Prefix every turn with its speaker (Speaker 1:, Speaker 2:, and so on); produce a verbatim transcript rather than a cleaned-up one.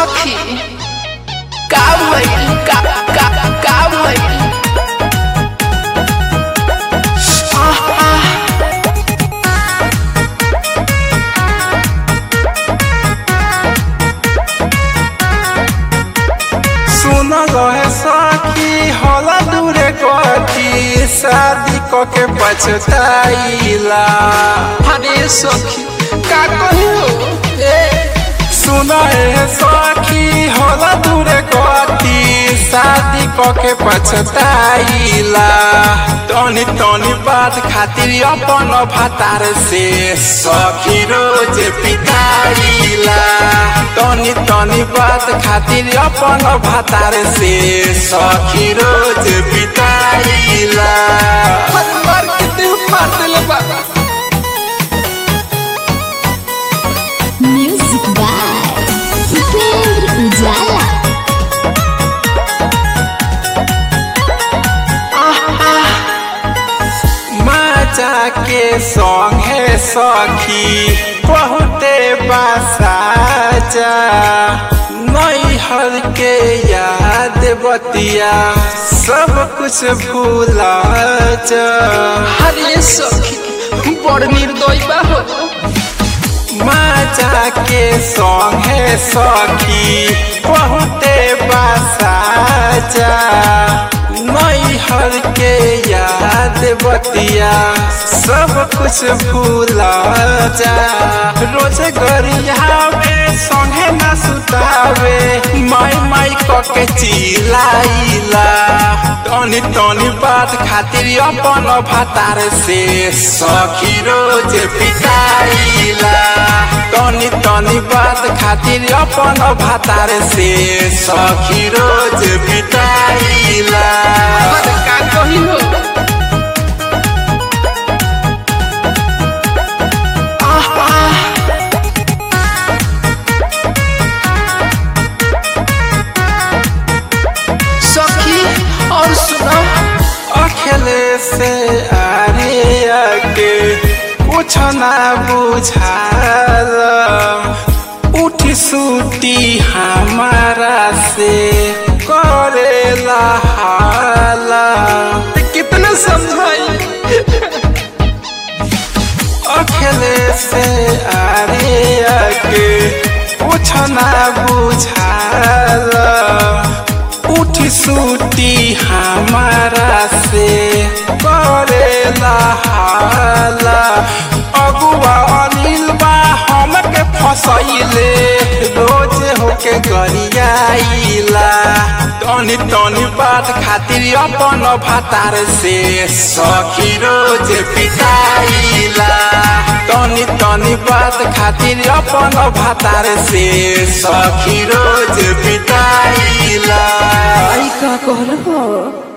Speaker 1: सखी का भइल का का का भइल
Speaker 2: सुन रहे सखी होला दूरे कथी शादी के पछताइला।
Speaker 1: अरे सखी का कहियो ए
Speaker 2: सुन रे सखी होला दूरे कथी शादी के पछताइला। तनी तनी बात खातिर अपन भातार से सखी रोज पिटाइला। तनी तनी बात खातिर अपन भातार से सखी रोज पिटाइला।
Speaker 1: मार के देह फाड़ देले बाबा।
Speaker 3: म्यूजिक बाय उपेंद्र उजाला।
Speaker 2: माचा के संगे सखी बहुते बासाजा नैहर के याद बतिया सब कुछ भूला जा।
Speaker 1: अरे सखी बड़ निर्दयी बा हो।
Speaker 2: माचा के संगे सखी बहुते बासाजा नैहर के याद बतिया सब कुछ भूला जा। रोज गरियावे संगे न सुतावे माई माई कके चिल्लाइला। तनी तनी बात खातिर अपन भातार से सखी रोज पिटाइला। तनी तनी बात खातिर अपन भातार से सखी रोज पिटाइला।
Speaker 1: अरे का कहियो सखी और सुनो
Speaker 2: अकेले से आरे आके कुछ ना बुझाल। उठी सूती हमारा से करेला हाला।
Speaker 1: कितना समझाई
Speaker 2: अकेले से आरे आके कुछ ना बुझाल। उठी सूती हमारा से करेला हाला। अगुआ अनिल बा हमके फसैले रोज होके गरियाइला। तनी तनी बात खातिर अपन भातार से सखी रोज पिटाइला। तनी तनी बात खातिर अपन भातार से सखी रोज पिटाइला।
Speaker 1: आई का कहल हो।